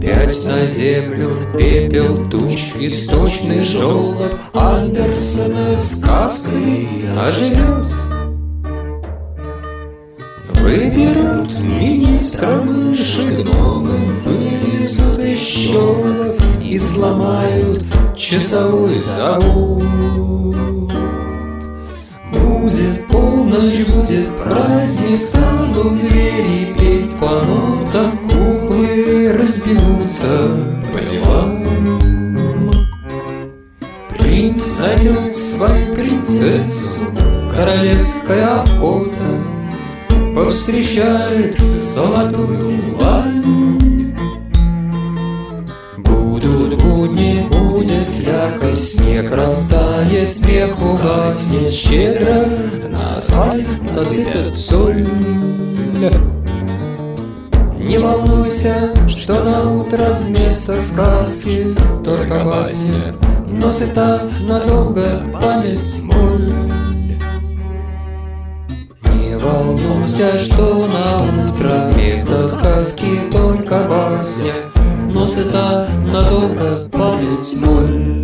Опять на землю пепел туч, источный желоб Андерсена сказкой оживет. Выберут министра мыши, гномы вылезут из щелок и сломают часовой завод. Будет полночь, будет праздник, станут звери петь по нотам, куклы разбегутся по делам. Принц найдет свою принцессу, королевская охота повстречает золотую лань. Будут будни, будет слякоть, снег растает, смех угаснет, щедро на асфальт насыпят соль. Не волнуйся, что на утро вместо сказки только басня, но сыта надолго память моль. Не волнуйся, что на утро вместо сказки только басня, но сыта надолго память моль.